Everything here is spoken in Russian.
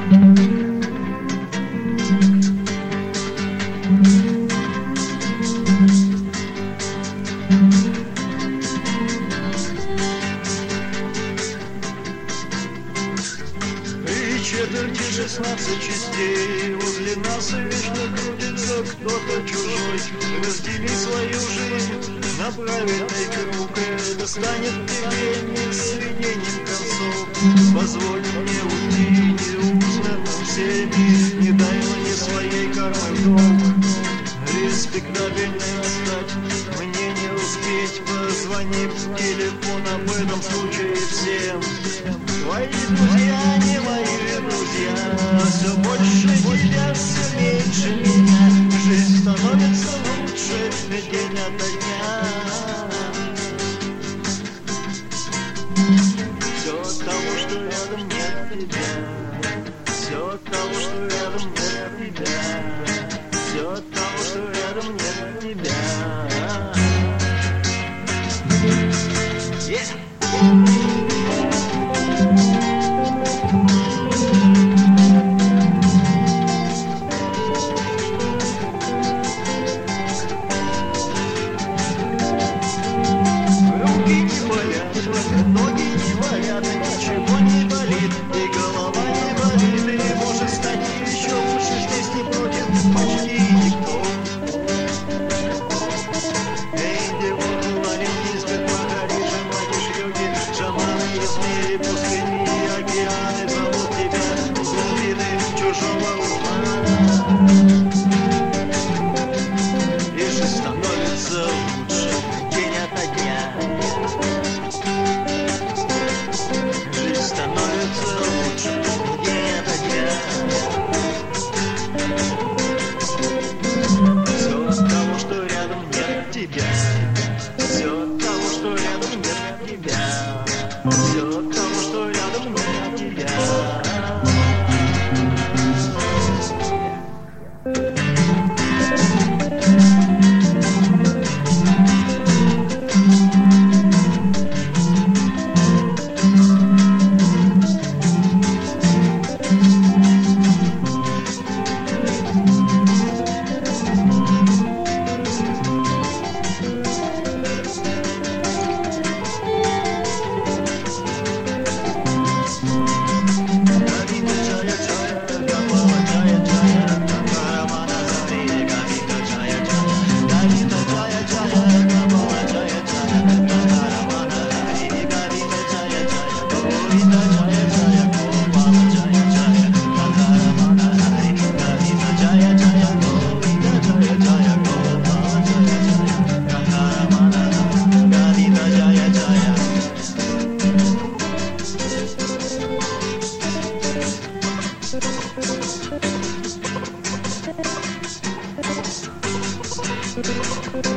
Четверти 16 частей возле нас вечно крутится кто-то чужой. Раздели свою жизнь на правильный круг, это станет тебе не сведением концов. Позволь мне уйти неузнанным всеми, не дай мне своей кармой долг. Респектабельно стать мне не успеть, позвони в телефон об этом случае всем. Твои друзья не мои друзья, все больше тебя, все меньше меня. Жизнь становится лучше день ото дня. Все от того, что рядом нет тебя, все от того, что рядом нет тебя, все от того, что рядом нет тебя. Ноги не болят, ничего не болит, и голова не болит, и может стать еще лучше, здесь не против почти никто. Эй, девушка, олимпийских Париж, мать йоги, шаманы из мира, пустыни и океаны зовут тебя с глубины чужого ума. И жизнь становится лучше день ото дня. Становится лучше день ото дня. Все от того, что рядом нет тебя, все от того, что рядом нет тебя, все от того, что рядом нет тебя. Thank you.